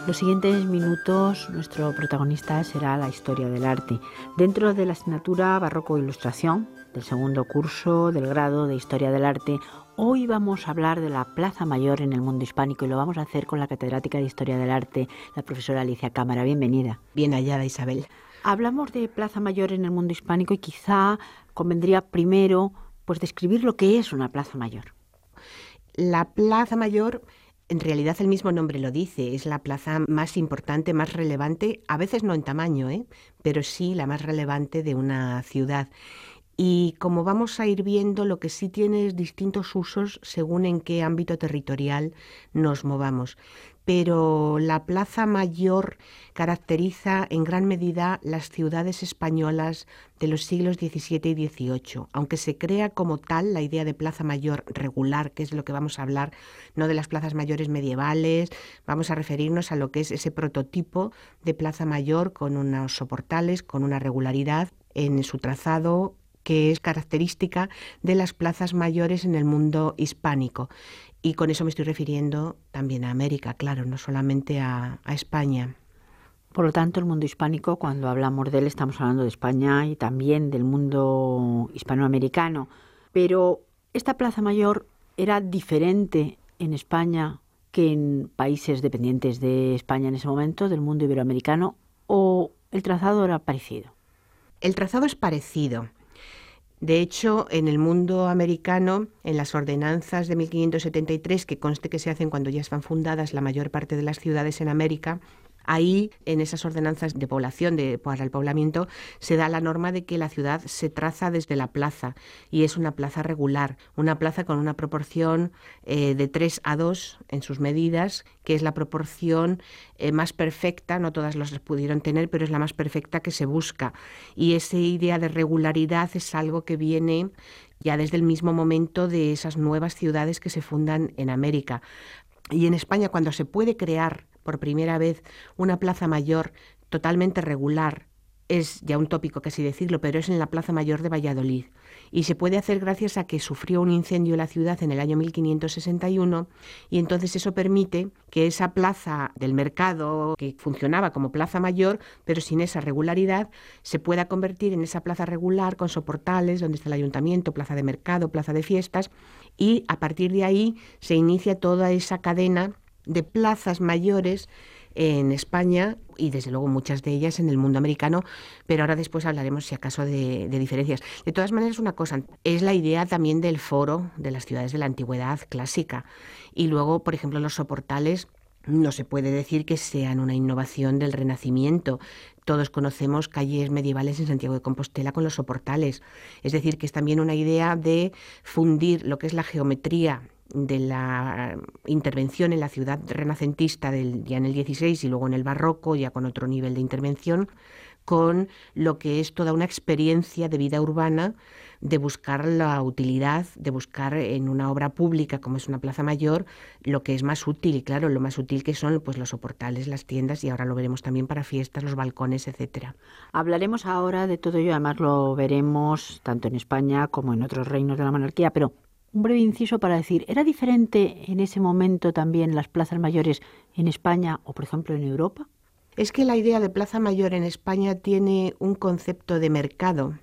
Los siguientes minutos nuestro protagonista será la historia del arte. Dentro de la asignatura Barroco e Ilustración del segundo curso del grado de Historia del Arte, hoy vamos a hablar de la Plaza Mayor en el mundo hispánico y lo vamos a hacer con la catedrática de Historia del Arte, la profesora Alicia Cámara. Bienvenida. Bien hallada, Isabel. Hablamos de Plaza Mayor en el mundo hispánico y quizá convendría primero describir lo que es una Plaza Mayor. La Plaza Mayor, en realidad el mismo nombre lo dice, es la plaza más importante, más relevante, a veces no en tamaño, pero sí la más relevante de una ciudad. Y como vamos a ir viendo, lo que sí tiene es distintos usos según en qué ámbito territorial nos movamos. Pero la Plaza Mayor caracteriza en gran medida las ciudades españolas de los siglos XVII y XVIII. Aunque se crea como tal la idea de Plaza Mayor regular, que es lo que vamos a hablar, no de las plazas mayores medievales, vamos a referirnos a lo que es ese prototipo de Plaza Mayor con unos soportales, con una regularidad en su trazado, que es característica de las plazas mayores en el mundo hispánico. Y con eso me estoy refiriendo también a América, claro, no solamente a España. Por lo tanto, el mundo hispánico, cuando hablamos de él, estamos hablando de España y también del mundo hispanoamericano. Pero esta Plaza Mayor era diferente en España que en países dependientes de España en ese momento, del mundo iberoamericano, ¿o el trazado era parecido? El trazado es parecido. De hecho, en el mundo americano, en las ordenanzas de 1573, que conste que se hacen cuando ya están fundadas la mayor parte de las ciudades en América, ahí, en esas ordenanzas de población, para el poblamiento, se da la norma de que la ciudad se traza desde la plaza, y es una plaza regular, una plaza con una proporción de 3:2 en sus medidas, que es la proporción más perfecta, no todas las pudieron tener, pero es la más perfecta que se busca. Y esa idea de regularidad es algo que viene ya desde el mismo momento de esas nuevas ciudades que se fundan en América. Y en España, cuando se puede crear por primera vez una plaza mayor totalmente regular, es ya un tópico casi decirlo, pero es en la Plaza Mayor de Valladolid. Y se puede hacer gracias a que sufrió un incendio la ciudad en el año 1561 y entonces eso permite que esa plaza del mercado, que funcionaba como plaza mayor, pero sin esa regularidad, se pueda convertir en esa plaza regular con soportales, donde está el ayuntamiento, plaza de mercado, plaza de fiestas, y a partir de ahí se inicia toda esa cadena de plazas mayores en España y desde luego muchas de ellas en el mundo americano, pero ahora después hablaremos si acaso de diferencias. De todas maneras, una cosa, es la idea también del foro de las ciudades de la antigüedad clásica. Y luego, por ejemplo, los soportales no se puede decir que sean una innovación del Renacimiento. Todos conocemos calles medievales en Santiago de Compostela con los soportales. Es decir, que es también una idea de fundir lo que es la geometría de la intervención en la ciudad renacentista ya en el XVI y luego en el barroco, ya con otro nivel de intervención, con lo que es toda una experiencia de vida urbana, de buscar la utilidad, de buscar en una obra pública como es una plaza mayor lo que es más útil, y claro, lo más útil que son los soportales, las tiendas, y ahora lo veremos también para fiestas, los balcones, etcétera. Hablaremos ahora de todo ello, además lo veremos tanto en España como en otros reinos de la monarquía, pero un breve inciso para decir, ¿era diferente en ese momento también las plazas mayores en España o, por ejemplo, en Europa? Es que la idea de plaza mayor en España tiene un concepto de mercado,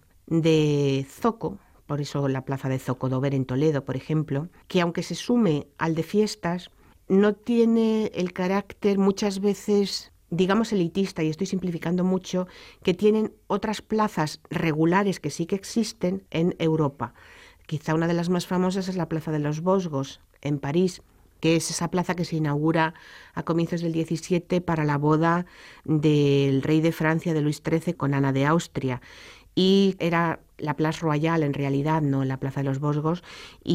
de zoco, por eso la plaza de Zocodover en Toledo, por ejemplo, que aunque se sume al de fiestas, no tiene el carácter muchas veces, digamos, elitista, y estoy simplificando mucho, que tienen otras plazas regulares que sí que existen en Europa. Quizá una de las más famosas es la Plaza de los Vosgos, en París, que es esa plaza que se inaugura a comienzos del XVII para la boda del rey de Francia, de Luis XIII, con Ana de Austria. Y era la Place Royale, en realidad, no la Plaza de los Vosgos,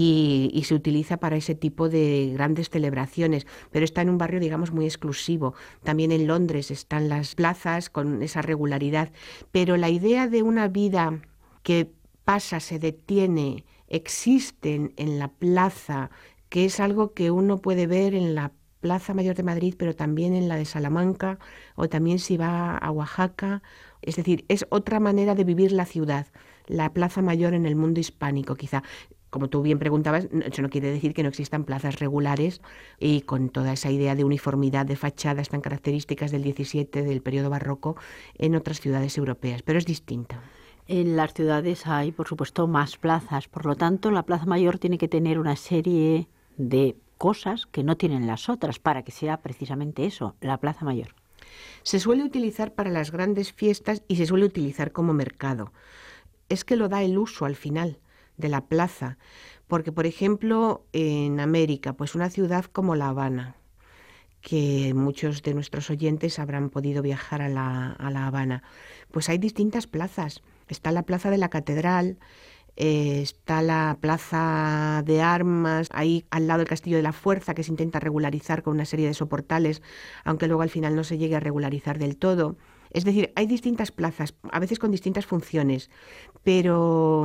y se utiliza para ese tipo de grandes celebraciones, pero está en un barrio, digamos, muy exclusivo. También en Londres están las plazas con esa regularidad, pero la idea de una vida que pasa, se detiene, existen en la plaza, que es algo que uno puede ver en la Plaza Mayor de Madrid, pero también en la de Salamanca, o también si va a Oaxaca. Es decir, es otra manera de vivir la ciudad, la Plaza Mayor en el mundo hispánico, quizá. como tú bien preguntabas, eso no quiere decir que no existan plazas regulares y con toda esa idea de uniformidad de fachadas tan características del 17, del periodo barroco, en otras ciudades europeas, pero es distinta. En las ciudades hay, por supuesto, más plazas. Por lo tanto, la Plaza Mayor tiene que tener una serie de cosas que no tienen las otras para que sea precisamente eso, la Plaza Mayor. Se suele utilizar para las grandes fiestas y se suele utilizar como mercado. Es que lo da el uso al final de la plaza, porque por ejemplo en América, pues una ciudad como La Habana, que muchos de nuestros oyentes habrán podido viajar a La Habana, pues hay distintas plazas. Está la plaza de la Catedral, está la plaza de Armas, ahí al lado del Castillo de la Fuerza, que se intenta regularizar con una serie de soportales, aunque luego al final no se llegue a regularizar del todo. Es decir, hay distintas plazas, a veces con distintas funciones, pero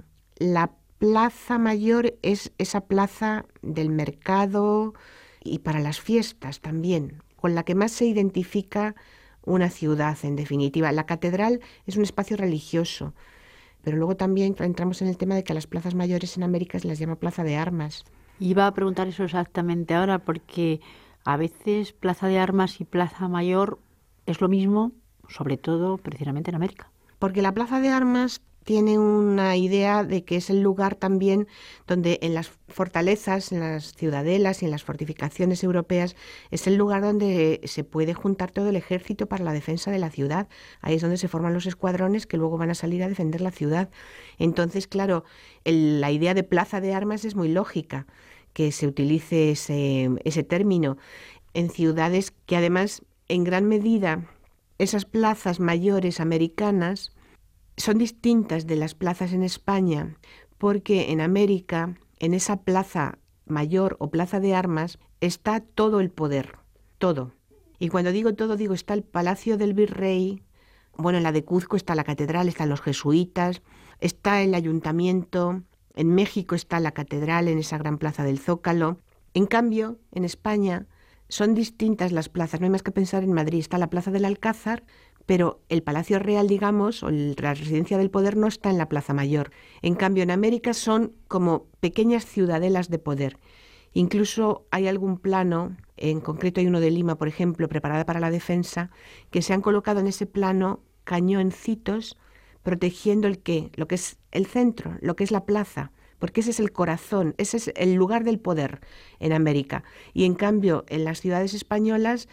la Plaza Mayor es esa plaza del mercado y para las fiestas también, con la que más se identifica una ciudad, en definitiva. La catedral es un espacio religioso, pero luego también entramos en el tema de que a las plazas mayores en América se las llama Plaza de Armas. Iba a preguntar eso exactamente ahora, porque a veces Plaza de Armas y Plaza Mayor es lo mismo, sobre todo precisamente en América. Porque la Plaza de Armas tiene una idea de que es el lugar también donde en las fortalezas, en las ciudadelas y en las fortificaciones europeas es el lugar donde se puede juntar todo el ejército para la defensa de la ciudad. Ahí es donde se forman los escuadrones que luego van a salir a defender la ciudad. Entonces, claro, la idea de Plaza de Armas es muy lógica, que se utilice ese término en ciudades que además en gran medida esas plazas mayores americanas son distintas de las plazas en España, porque en América, en esa plaza mayor o plaza de armas, está todo el poder, todo. Y cuando digo todo, digo, está el Palacio del Virrey, bueno, en la de Cuzco está la catedral, están los jesuitas, está el ayuntamiento, en México está la catedral, en esa gran plaza del Zócalo. En cambio, en España son distintas las plazas, no hay más que pensar en Madrid, está la Plaza del Alcázar, pero el Palacio Real, digamos, o la residencia del poder no está en la Plaza Mayor. En cambio, en América son como pequeñas ciudadelas de poder. Incluso hay algún plano, en concreto hay uno de Lima, por ejemplo, preparada para la defensa, que se han colocado en ese plano cañoncitos protegiendo lo que es el centro, lo que es la plaza, porque ese es el corazón, ese es el lugar del poder en América. Y en cambio, en las ciudades españolas,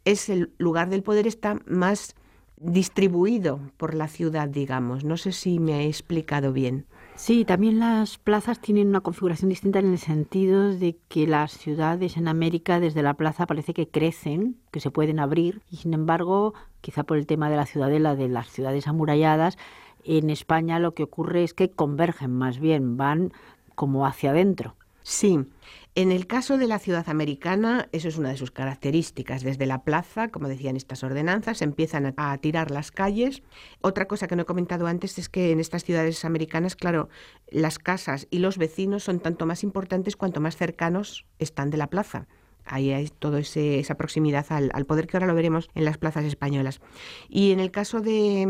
el lugar del poder está más distribuido por la ciudad, digamos. No sé si me he explicado bien. Sí, también las plazas tienen una configuración distinta en el sentido de que las ciudades en América desde la plaza parece que crecen, que se pueden abrir, y sin embargo, quizá por el tema de la ciudadela, de las ciudades amuralladas, en España lo que ocurre es que convergen más bien, van como hacia adentro. Sí, en el caso de la ciudad americana, eso es una de sus características. Desde la plaza, como decían estas ordenanzas, empiezan a tirar las calles. Otra cosa que no he comentado antes es que en estas ciudades americanas, claro, las casas y los vecinos son tanto más importantes cuanto más cercanos están de la plaza. Ahí hay toda esa proximidad al poder, que ahora lo veremos en las plazas españolas. Y en el caso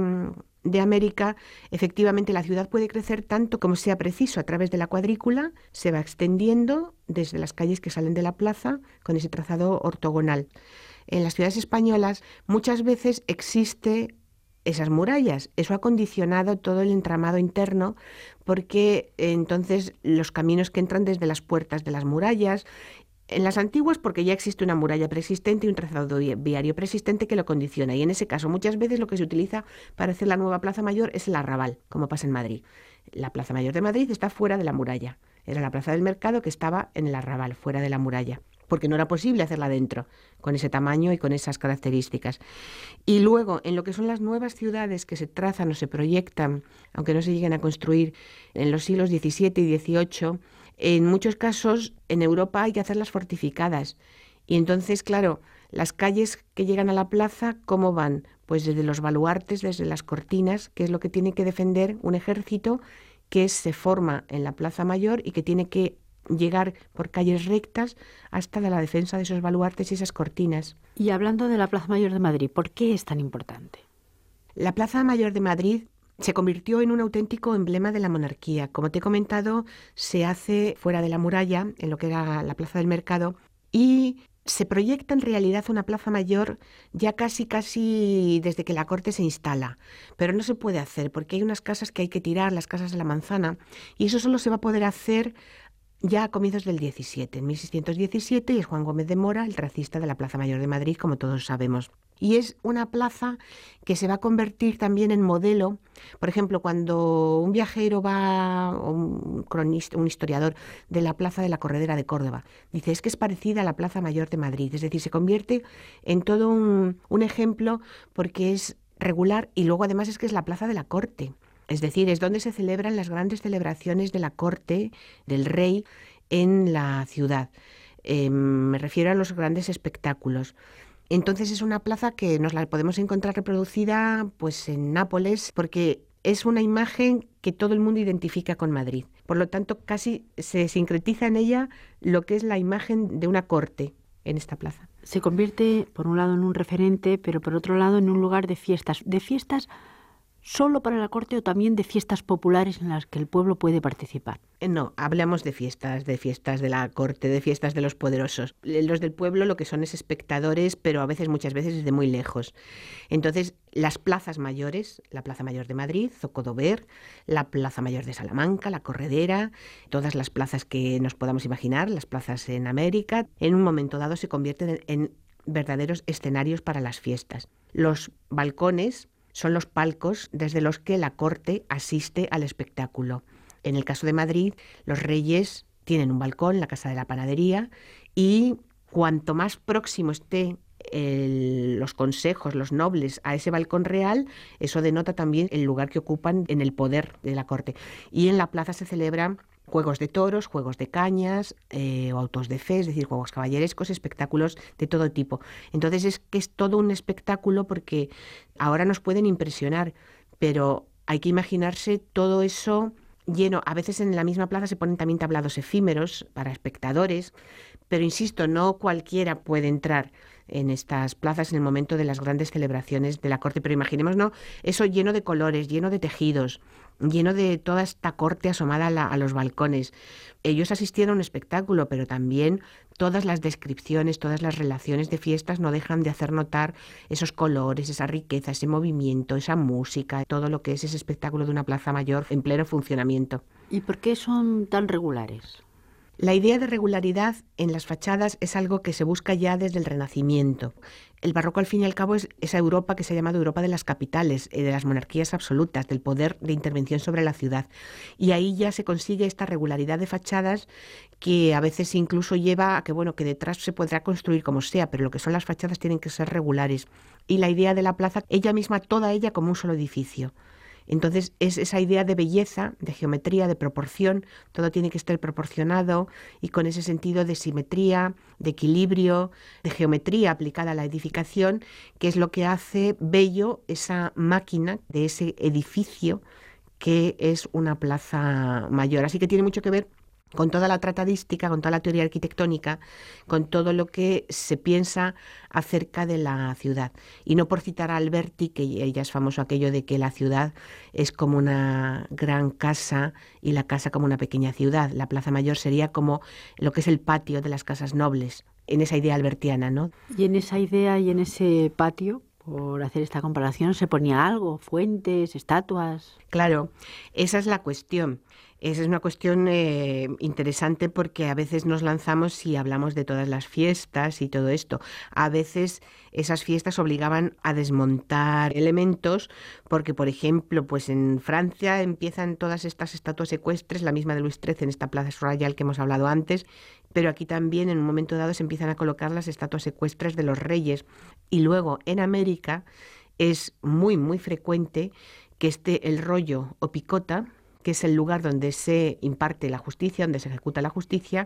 de América, efectivamente la ciudad puede crecer tanto como sea preciso a través de la cuadrícula, se va extendiendo desde las calles que salen de la plaza con ese trazado ortogonal. En las ciudades españolas muchas veces existe esas murallas, eso ha condicionado todo el entramado interno, porque entonces los caminos que entran desde las puertas de las murallas, en las antiguas porque ya existe una muralla preexistente y un trazado viario preexistente que lo condiciona. Y en ese caso muchas veces lo que se utiliza para hacer la nueva Plaza Mayor es el arrabal, como pasa en Madrid. La Plaza Mayor de Madrid está fuera de la muralla. Era la Plaza del Mercado que estaba en el arrabal, fuera de la muralla, porque no era posible hacerla dentro, con ese tamaño y con esas características. Y luego, en lo que son las nuevas ciudades que se trazan o se proyectan, aunque no se lleguen a construir en los siglos XVII y XVIII, en muchos casos en Europa hay que hacerlas fortificadas. Y entonces, claro, las calles que llegan a la plaza, ¿cómo van? Pues desde los baluartes, desde las cortinas, que es lo que tiene que defender un ejército que se forma en la Plaza Mayor y que tiene que llegar por calles rectas hasta la defensa de esos baluartes y esas cortinas. Y hablando de la Plaza Mayor de Madrid, ¿por qué es tan importante? La Plaza Mayor de Madrid Se convirtió en un auténtico emblema de la monarquía. Como te he comentado, se hace fuera de la muralla, en lo que era la Plaza del Mercado, y se proyecta en realidad una plaza mayor ya casi desde que la corte se instala, pero no se puede hacer porque hay unas casas que hay que tirar, las casas de la Manzana, y eso solo se va a poder hacer ya a comienzos del 17, en 1617, y es Juan Gómez de Mora, el tracista de la Plaza Mayor de Madrid, como todos sabemos. Y es una plaza que se va a convertir también en modelo. Por ejemplo, cuando un viajero va, o un cronista, un historiador, de la Plaza de la Corredera de Córdoba, dice, es que es parecida a la Plaza Mayor de Madrid. Es decir, se convierte en todo un ejemplo porque es regular y luego además es que es la Plaza de la Corte. Es decir, es donde se celebran las grandes celebraciones de la corte, del rey, en la ciudad. Me refiero a los grandes espectáculos. Entonces es una plaza que nos la podemos encontrar reproducida pues en Nápoles, porque es una imagen que todo el mundo identifica con Madrid. Por lo tanto, casi se sincretiza en ella lo que es la imagen de una corte en esta plaza. Se convierte, por un lado, en un referente, pero por otro lado, en un lugar de fiestas. ¿De fiestas solo para la corte o también de fiestas populares en las que el pueblo puede participar? No, hablamos de fiestas de la corte, de fiestas de los poderosos. Los del pueblo lo que son es espectadores, pero a veces, muchas veces, desde muy lejos. Entonces, las plazas mayores, la Plaza Mayor de Madrid, Zocodover, la Plaza Mayor de Salamanca, la Corredera, todas las plazas que nos podamos imaginar, las plazas en América, en un momento dado se convierten en verdaderos escenarios para las fiestas. Los balcones son los palcos desde los que la corte asiste al espectáculo. En el caso de Madrid, los reyes tienen un balcón, la Casa de la Panadería, y cuanto más próximo esté los consejos, los nobles, a ese balcón real, eso denota también el lugar que ocupan en el poder de la corte. Y en la plaza se celebran juegos de toros, juegos de cañas, o autos de fe, es decir, juegos caballerescos, espectáculos de todo tipo. Entonces es que es todo un espectáculo porque ahora nos pueden impresionar, pero hay que imaginarse todo eso lleno. A veces en la misma plaza se ponen también tablados efímeros para espectadores, pero insisto, no cualquiera puede entrar en estas plazas en el momento de las grandes celebraciones de la corte, pero imaginemos, ¿no?, eso lleno de colores, lleno de tejidos, lleno de toda esta corte asomada a los balcones. Ellos asistieron a un espectáculo, pero también todas las descripciones, todas las relaciones de fiestas no dejan de hacer notar esos colores, esa riqueza, ese movimiento, esa música, todo lo que es ese espectáculo de una plaza mayor en pleno funcionamiento. ¿Y por qué son tan regulares? La idea de regularidad en las fachadas es algo que se busca ya desde el Renacimiento. El barroco, al fin y al cabo, es esa Europa que se ha llamado Europa de las capitales, de las monarquías absolutas, del poder de intervención sobre la ciudad. Y ahí ya se consigue esta regularidad de fachadas que a veces incluso lleva a que, bueno, que detrás se podrá construir como sea, pero lo que son las fachadas tienen que ser regulares. Y la idea de la plaza, ella misma, toda ella como un solo edificio. Entonces es esa idea de belleza, de geometría, de proporción, todo tiene que estar proporcionado y con ese sentido de simetría, de equilibrio, de geometría aplicada a la edificación, que es lo que hace bello esa máquina de ese edificio que es una plaza mayor. Así que tiene mucho que ver con toda la tratadística, con toda la teoría arquitectónica, con todo lo que se piensa acerca de la ciudad. Y no por citar a Alberti, que ella es famoso aquello de que la ciudad es como una gran casa y la casa como una pequeña ciudad. La Plaza Mayor sería como lo que es el patio de las casas nobles, en esa idea albertiana, ¿no? Y en esa idea y en ese patio, por hacer esta comparación, ¿se ponía algo? ¿Fuentes, estatuas? Claro, esa es la cuestión. Esa es una cuestión interesante porque a veces nos lanzamos y hablamos de todas las fiestas y todo esto. A veces esas fiestas obligaban a desmontar elementos porque, por ejemplo, pues en Francia empiezan todas estas estatuas ecuestres, la misma de Luis XIII en esta Plaza Royal que hemos hablado antes, pero aquí también en un momento dado se empiezan a colocar las estatuas ecuestres de los reyes. Y luego en América es muy, muy frecuente que esté el rollo o picota, que es el lugar donde se imparte la justicia, donde se ejecuta la justicia,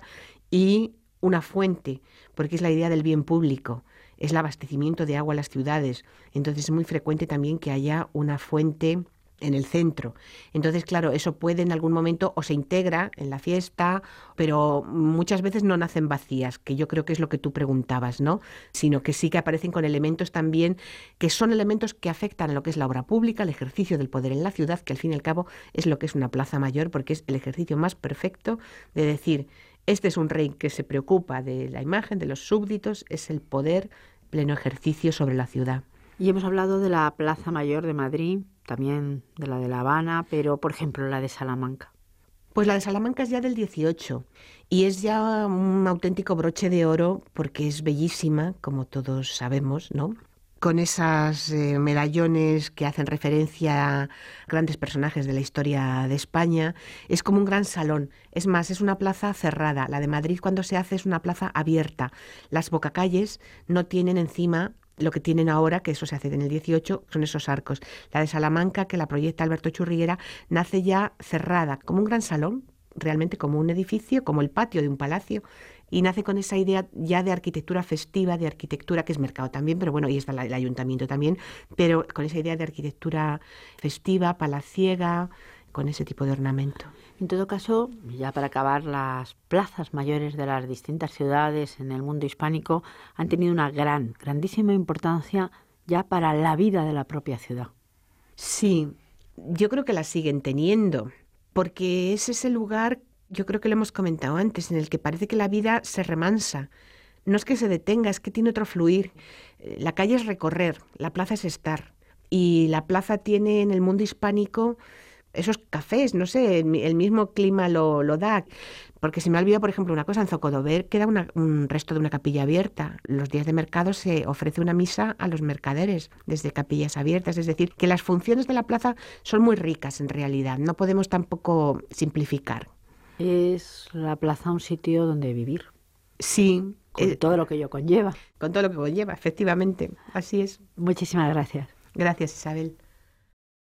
y una fuente, porque es la idea del bien público, es el abastecimiento de agua a las ciudades. Entonces es muy frecuente también que haya una fuente en el centro. Entonces, claro, eso puede en algún momento o se integra en la fiesta, pero muchas veces no nacen vacías, que yo creo que es lo que tú preguntabas, ¿no? Sino que sí que aparecen con elementos también que son elementos que afectan a lo que es la obra pública, el ejercicio del poder en la ciudad, que al fin y al cabo es lo que es una plaza mayor, porque es el ejercicio más perfecto de decir, este es un rey que se preocupa de la imagen, de los súbditos, es el poder pleno ejercicio sobre la ciudad. Y hemos hablado de la Plaza Mayor de Madrid, también de La Habana, pero por ejemplo la de Salamanca. Pues la de Salamanca es ya del 18 y es ya un auténtico broche de oro porque es bellísima, como todos sabemos, ¿no? Con esas medallones que hacen referencia a grandes personajes de la historia de España. Es como un gran salón. Es más, es una plaza cerrada. La de Madrid, cuando se hace, es una plaza abierta. Las bocacalles no tienen encima lo que tienen ahora, que eso se hace en el 18, son esos arcos. La de Salamanca, que la proyecta Alberto Churriguera, nace ya cerrada, como un gran salón, realmente como un edificio, como el patio de un palacio, y nace con esa idea ya de arquitectura festiva, de arquitectura que es mercado también, pero bueno, y está el ayuntamiento también, pero con esa idea de arquitectura festiva, palaciega, con ese tipo de ornamento. En todo caso, ya para acabar, las plazas mayores de las distintas ciudades en el mundo hispánico han tenido una grandísima importancia ya para la vida de la propia ciudad. Sí, yo creo que la siguen teniendo, porque es ese lugar, yo creo que lo hemos comentado antes, en el que parece que la vida se remansa. No es que se detenga, es que tiene otro fluir. La calle es recorrer, la plaza es estar. Y la plaza tiene en el mundo hispánico esos cafés, no sé, el mismo clima lo da. Porque se me ha olvidado, por ejemplo, una cosa, en Zocodover queda un resto de una capilla abierta. Los días de mercado se ofrece una misa a los mercaderes desde capillas abiertas. Es decir, que las funciones de la plaza son muy ricas en realidad. No podemos tampoco simplificar. Es la plaza un sitio donde vivir. Sí. Con todo lo que ello conlleva. Con todo lo que conlleva, efectivamente. Así es. Muchísimas gracias. Gracias, Isabel.